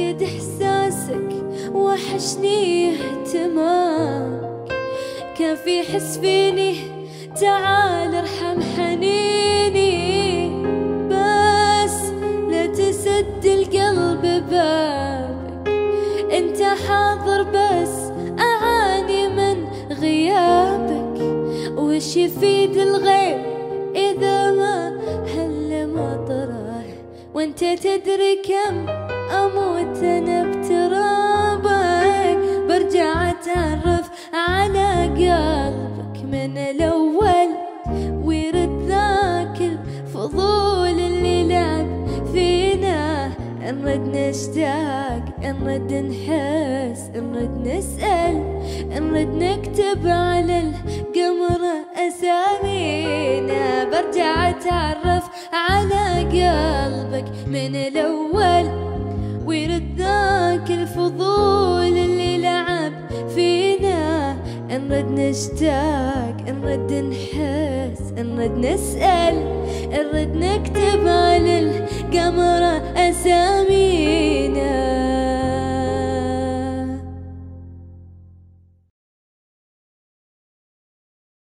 فاقد إحساسك وحشني اهتمامك، كان في حس فيني تعال ارحم حنيني، بس لا تسد القلب بابك، انت حاضر بس أعاني من غيابك، وش يفيد الغيب إذا ما هل مطره، وانت تدري كم أموت أنا بترابك، برجع أتعرف على قلبك من الأول، ويرد ذاك الفضول اللي لعب فينا، نرد نشتاق، نرد نحس، نرد نسأل، نرد نكتب على القمر أسامينا، برجع أتعرف على قلبك من الأول، ويرد ذاك الفضول اللي لعب فينا، نرد نشتاق، نرد نحس، نرد نسأل، نرد نكتب على القمر